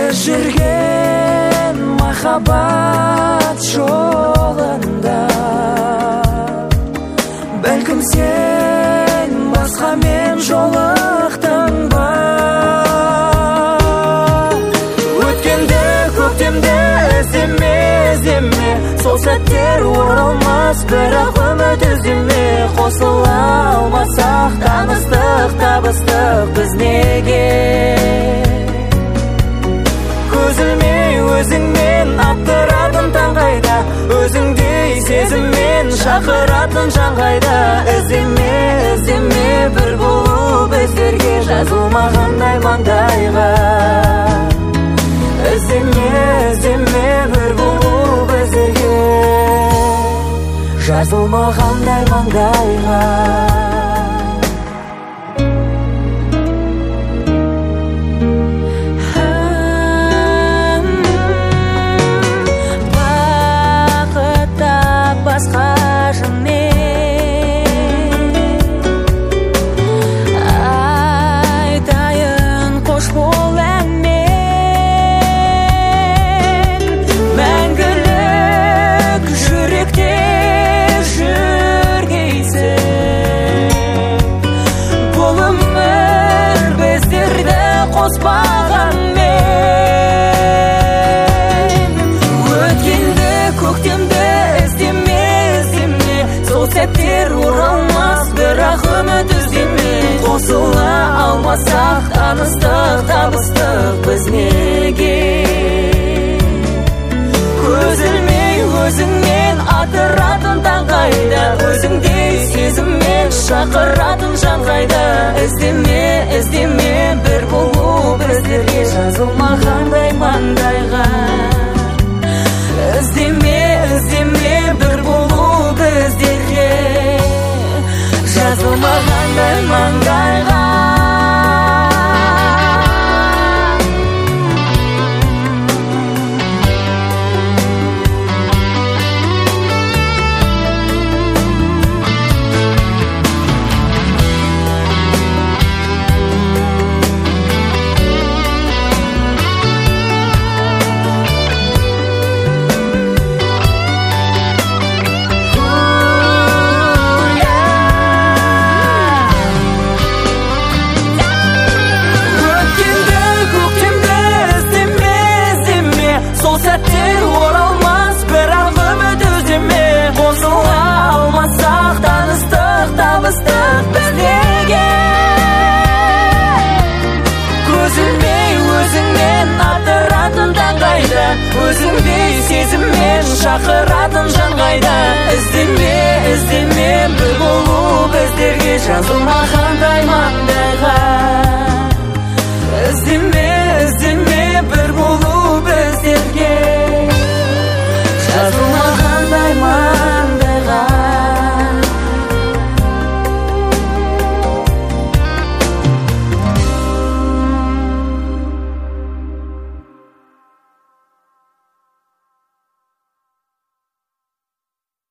жүрген махаббат жолында бәлкім сен басқамен жолықтың ба? Өткенде көктемде іздеме, іздеме, сол сәттер оралмас, бірақ үміт үземе. Қосыла алмасақ таныстық, табыстық біз неге? Көзілмей өзіңмен аттыратын таң қайда, өзіңдей сезіммен шақыратын жан қайда? Іздеме, іздеме, бір болу біздерге жазылмағандай маңдайға. Іздеме, іздеме, бір болу біздерге жазылмағандай маңдайға. Басқа жынмен айтайын қош бол әнмен, мәңгілік жүректе жүргейсің. Бұл өмір біздерді қоспағанмен, өткенде көктемде сәттер оралмас, бірақ үміт үземе. Қосыла алмасақ таныстық, табыстық біз неге? Көзілмей өзіңмен атыратын таң қайда, өзіңдей сезіммен шақыратын жан қайда? Іздеме, іздеме, бір болу біздерге жазылмағандай маңдайға. Іздеме, іздеме, бір болу біздерге жазылмағандай маңдайға. Сәттер оралмас, бірақ үміт үземе. Қосыла алмасақ таныстық, табыстық біз неге? Көзілмей өзіңмен атыратын таң қайда, өзіңдей сезіммен шақыратын жан қайда? Іздеме, іздеме, бір болу біздерге жазылмағандай маңдайға.